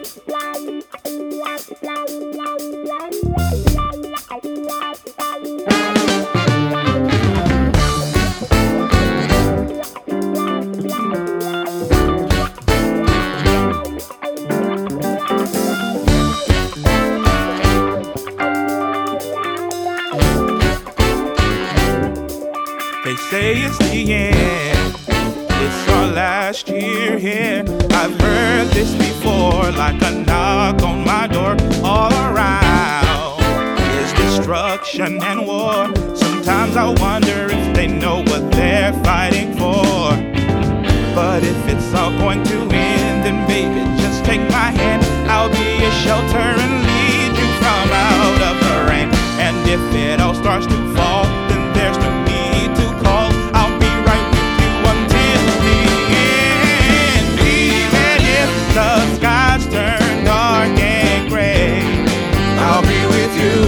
They say it's the end, it's our last year here. I've heard this before, like a knock on my door. All around is destruction and war. Sometimes I wonder if they know what they're fighting for. But if it's all going to end, then baby, just take my hand. I'll be your shelter and lead you from out of the rain. And if it all starts to fall, then there's no need to call. I'll be right with you until the end. Even if the skies turn dark and gray, I'll be with you.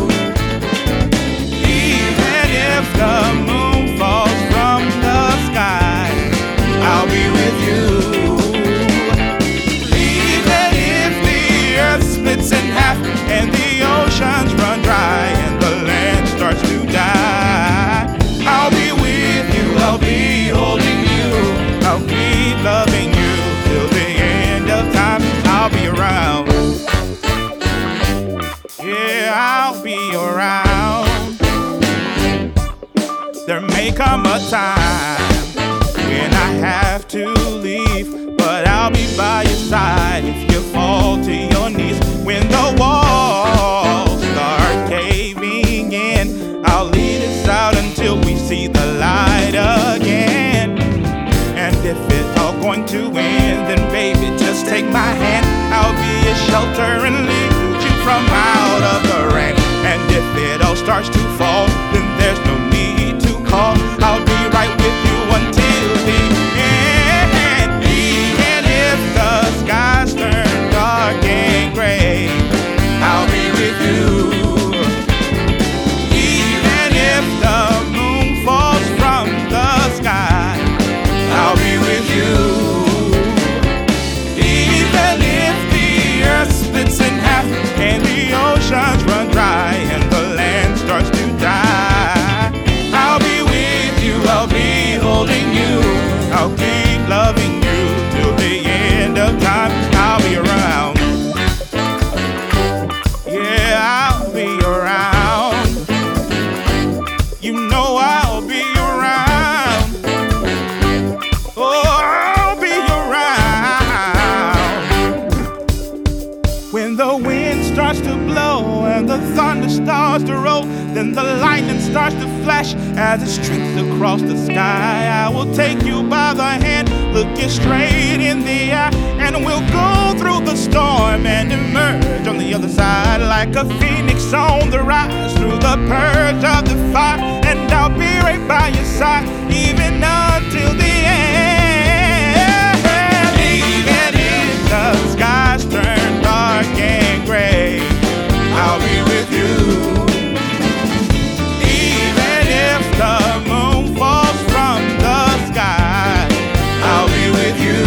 Even if the moon falls from the sky, I'll be with you. Even if the earth splits in half and the oceans run dry and the land starts to die, I'll be with you, I'll be holding you, I'll keep loving you till the end of time. I'll be around, yeah, I'll be around. There may come a time when I have to leave, but I'll be by your side if you fall to your knees. When the walls start caving in, I'll lead us out until we see the light again. And if it's all going to end, then baby, just take my hand. I'll be a shelter and lead you from out of the rain. And if it all starts to fall, then there's no need to call. I'll be right with you until the end. Even if the skies turn dark and gray, I'll be with you. Even if the moon falls from the sky, I'll be with you. Even if the earth splits in half and the oceans run dry and the land starts to die, I'll be with you, I'll be holding you, I'll keep loving you till the end of time. I'll be around, yeah, I'll be around. You know I'll be around, oh, I'll be around. When the wind starts to blow and the thunder starts to roll, then the lightning starts to flash as it streaks across the sky. I will take you by the hand, look you straight in the eye, and we'll go through the storm and emerge on the other side like a phoenix on the rise through the purge of the fire. And I'll be right by your side even until the end. Even if the skies turn dark and gray, I'll be with you. Even if the moon falls from the sky, I'll be with you.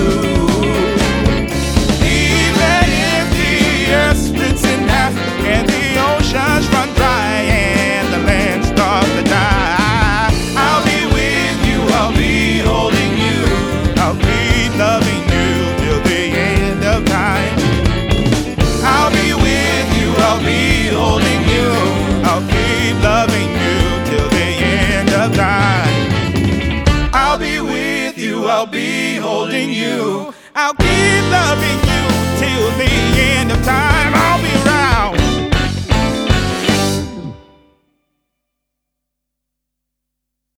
Even if the earth splits in half and the oceans run dry and the land starts to die, I'll be with you, I'll be holding you, I'll be loving you till the end of time. I'll be with you, I'll be holding you, I'll keep loving you till the end of time. I'll be with you, I'll be holding you, I'll keep loving you till the end of time. I'll be